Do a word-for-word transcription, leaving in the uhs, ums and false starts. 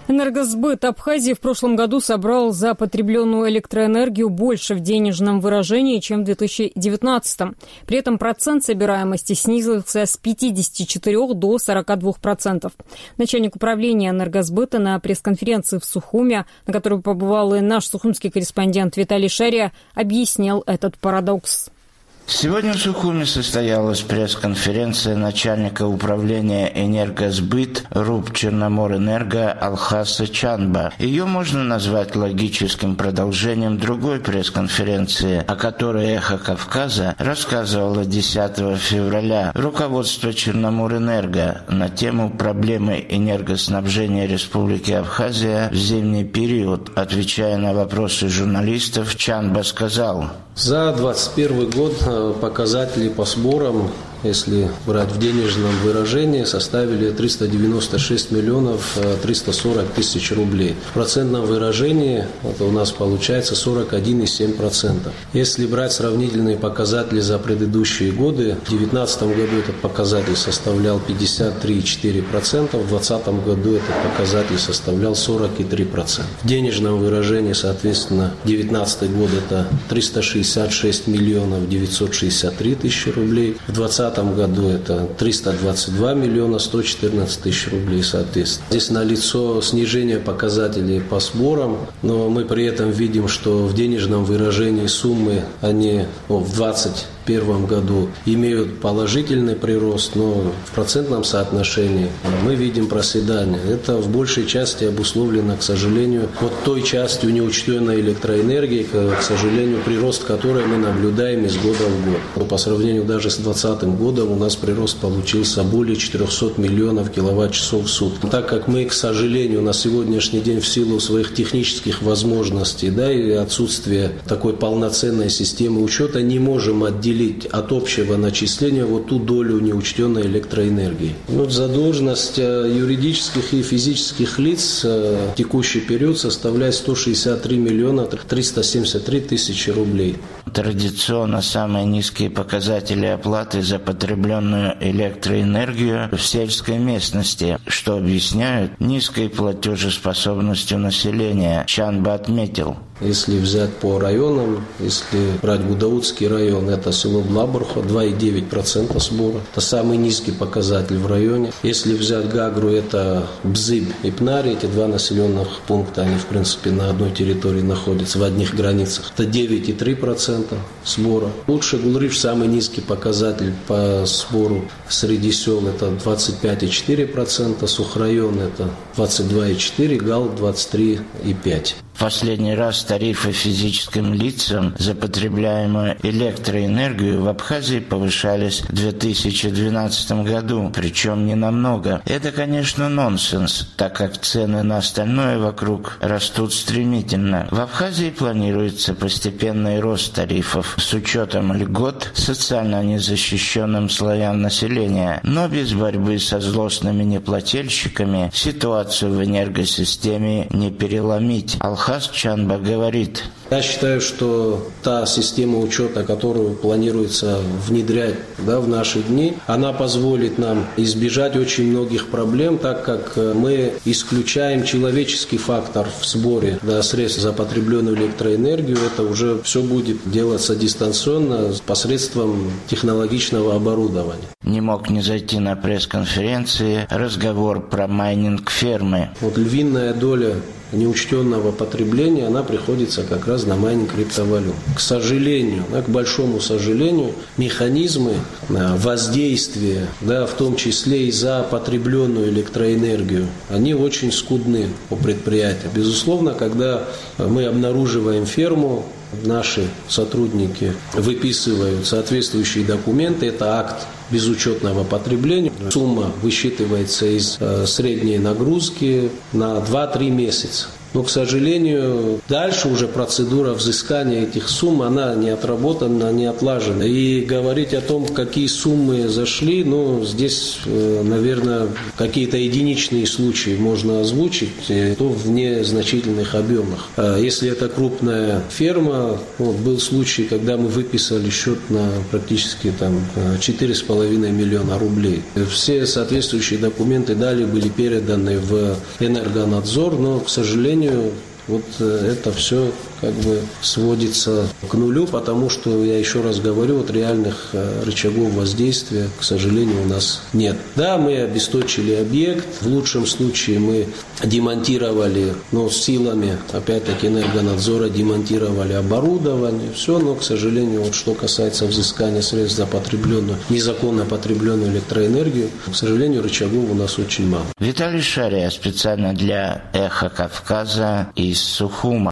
Энергосбыт Абхазии в прошлом году собрал за потребленную электроэнергию больше в денежном выражении, чем в две тысячи девятнадцатом. При этом процент собираемости снизился с пятидесяти четырёх до сорока двух процентов. Начальник управления энергосбыта на пресс-конференции в Сухуме, на которой побывал и наш сухумский корреспондент Виталий Шария, объяснил этот парадокс. Сегодня в Сухуме состоялась пресс-конференция начальника управления «Энергосбыт» РУП «Черноморэнерго» Алхаса Чанба. Ее можно назвать логическим продолжением другой пресс-конференции, о которой «Эхо Кавказа» рассказывало десятого февраля руководство «Черноморэнерго» на тему проблемы энергоснабжения Республики Абхазия в зимний период. Отвечая на вопросы журналистов, Чанба сказал: За двадцать первый год показатели по сборам, если брать в денежном выражении, составили триста девяносто шесть миллионов триста сорок тысяч рублей. В процентном выражении это у нас получается сорок один и семь десятых процента. Если брать сравнительные показатели за предыдущие годы, в две тысячи девятнадцатом году этот показатель составлял пятьдесят три и четыре десятых процента, в две тысячи двадцатом году этот показатель составлял сорок и три процента. В денежном выражении, соответственно, две тысячи девятнадцатый год это триста шестьдесят шесть миллионов девятьсот шестьдесят три тысячи рублей, в две тысячи двадцатом году это триста двадцать два миллиона сто четырнадцать тысяч рублей, соответственно. Здесь налицо снижение показателей по сборам, но мы при этом видим, что в денежном выражении суммы они ну, в двадцать первом году имеют положительный прирост, но в процентном соотношении мы видим проседание. Это в большей части обусловлено, к сожалению, вот той частью неучтенной электроэнергии, к сожалению, прирост которой мы наблюдаем из года в год. По сравнению даже с двадцатым годом у нас прирост получился более четырехсот миллионов киловатт-часов в сутки. Так как мы, к сожалению, на сегодняшний день в силу своих технических возможностей, да, и отсутствия такой полноценной системы учета не можем отделить от общего начисления вот ту долю неучтенной электроэнергии. Вот задолженность юридических и физических лиц в текущий период составляет сто шестьдесят три миллиона триста семьдесят три тысячи рублей. Традиционно самые низкие показатели оплаты за потребленную электроэнергию в сельской местности, что объясняют низкой платежеспособностью населения. Чанба отметил: если взять по районам, если брать Гудаутский район, это село Блабурха, два и девять десятых процента сбора. Это самый низкий показатель в районе. Если взять Гагру, это Бзыб и Пнари, эти два населенных пункта, они в принципе на одной территории находятся, в одних границах. Это девять и три десятых процента сбора. Лучше Гулриш, самый низкий показатель по сбору среди сел, это двадцать пять и четыре десятых процента, Сухрайон это двадцать два и четыре десятых процента, Гал двадцать три и пять десятых процента. В последний раз тарифы физическим лицам за потребляемую электроэнергию в Абхазии повышались в две тысячи двенадцатом году, причем не намного. Это, конечно, нонсенс, так как цены на остальное вокруг растут стремительно. В Абхазии планируется постепенный рост тарифов с учетом льгот социально незащищенным слоям населения, но без борьбы со злостными неплательщиками ситуацию в энергосистеме не переломить. Алхас Чанба говорит: я считаю, что та система учета, которую планируется внедрять да, в наши дни, она позволит нам избежать очень многих проблем, так как мы исключаем человеческий фактор в сборе да, средств за потребленную электроэнергию. Это уже все будет делаться дистанционно посредством технологичного оборудования. Не мог не зайти на пресс-конференции разговор про майнинг фермы. Вот львиная доля неучтенного потребления, она приходится как раз на майнинг криптовалют. К сожалению, да, к большому сожалению, механизмы воздействия, да, в том числе и за потребленную электроэнергию, они очень скудны у предприятия. Безусловно, когда мы обнаруживаем ферму, наши сотрудники выписывают соответствующие документы, это акт безучетного потребления. Сумма высчитывается из э, средней нагрузки на два-три месяца. Но, к сожалению, дальше уже процедура взыскания этих сумм, она не отработана, не отлажена. И говорить о том, какие суммы зашли, ну, здесь, наверное, какие-то единичные случаи можно озвучить, то в незначительных объемах. Если это крупная ферма, вот, был случай, когда мы выписали счет на практически там четыре с половиной миллиона рублей. Все соответствующие документы далее были переданы в Энергонадзор, но, к сожалению, вот это все как бы сводится к нулю, потому что, я еще раз говорю, вот реальных рычагов воздействия, к сожалению, у нас нет. Да, мы обесточили объект, в лучшем случае мы демонтировали, ну, силами, опять-таки, Энергонадзора, демонтировали оборудование, все, но, к сожалению, вот что касается взыскания средств за потребленную, незаконно потребленную электроэнергию, к сожалению, рычагов у нас очень мало. Виталий Шария специально для «Эхо Кавказа» из Сухума.